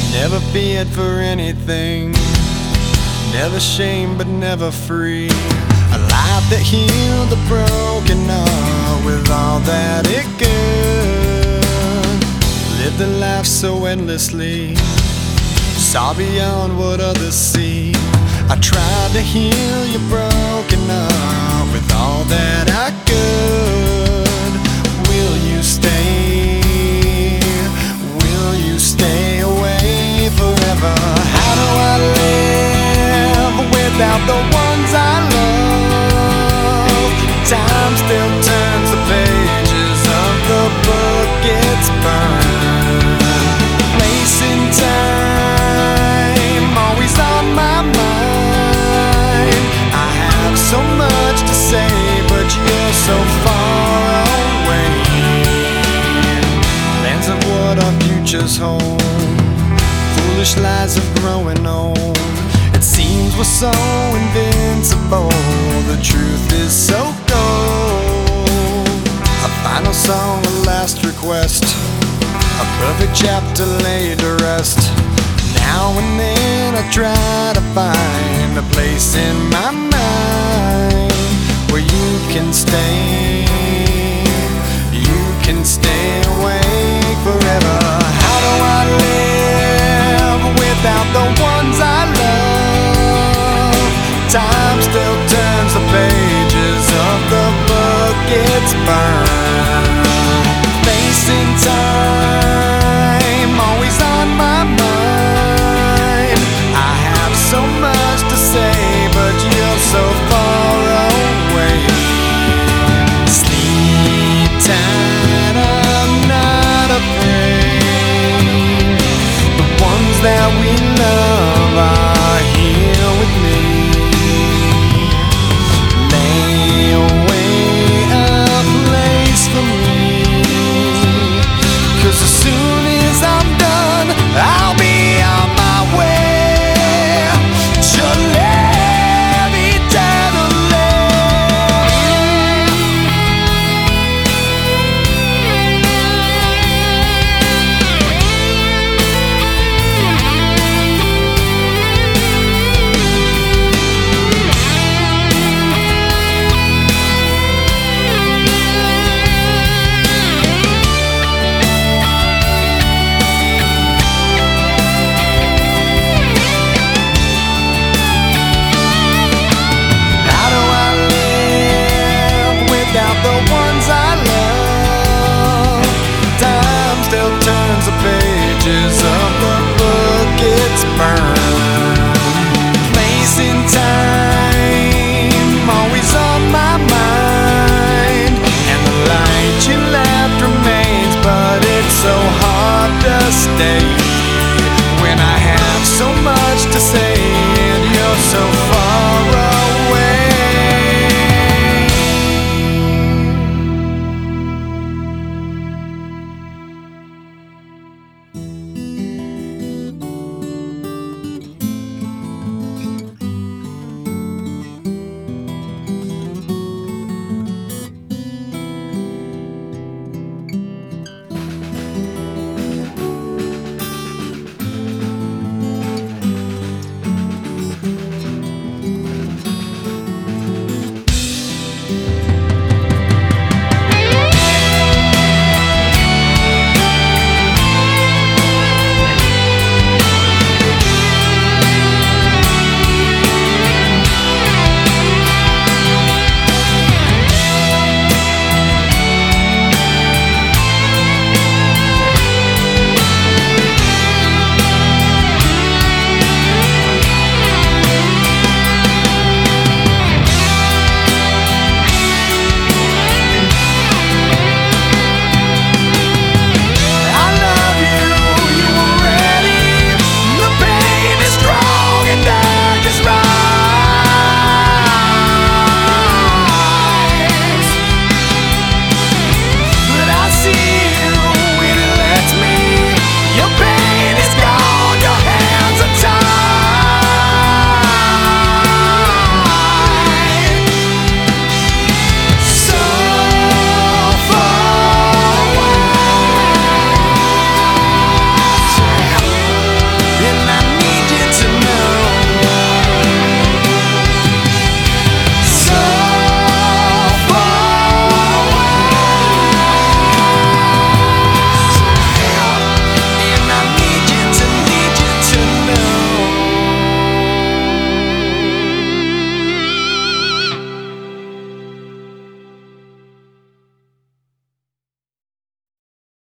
Never feared for anything, never shamed but never free. A life that healed the broken heart with all that it could. Lived a life so endlessly, saw beyond what others see. I tried to heal your broken heart with all that I could. Will you stay? Will you stay away forever? How do I live without the ones I love? Time still turns the pages of the book it's burned. Place in time, always on my mind. I have so much to say, but you're so far away. Lands of what our futures hold, foolish lies of growing old. It seems we're so invincible, the truth is so cold. A final song, a last request, a perfect chapter laid to rest. Now and then I try to find a place in my mind where you can stay awake forever.